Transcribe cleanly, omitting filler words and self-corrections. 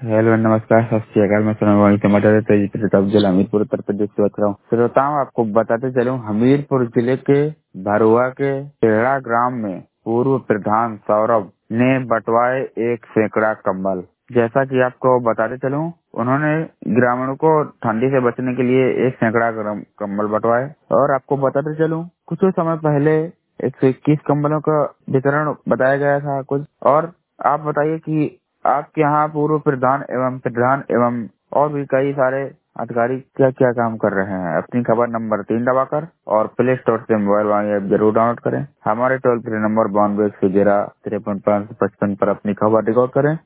Hello नमस्कार सत श्री अकाल। मैं वहीं टमाटर तेजी प्रताप जिला हमीरपुर उत्तर प्रदेश से बता रहा हूँ। श्रोताओं, आपको बताते चलूं, हमीरपुर जिले के भरुआ के टेढ़ा ग्राम में पूर्व प्रधान सौरभ ने बंटवाए 1 सैकड़ा कंबल। जैसा कि आपको बताते चलूं, उन्होंने ग्रामीणों को ठंडी से बचने के लिए 1 सैकड़ा कंबल बंटवाए। और आपको बताते चलूं, कुछ समय पहले 121 कंबलों का वितरण बताया गया था कुछ। और आप बताइए कि आपके यहाँ पूर्व प्रधान एवं और भी कई सारे अधिकारी क्या क्या काम कर रहे हैं। अपनी खबर नंबर 3 दबाकर और प्ले स्टोर से मोबाइल वाले ऐप जरूर डाउनलोड करें। हमारे टोल फ्री नंबर 92 111 53 555 पर अपनी खबर रिकॉर्ड करें।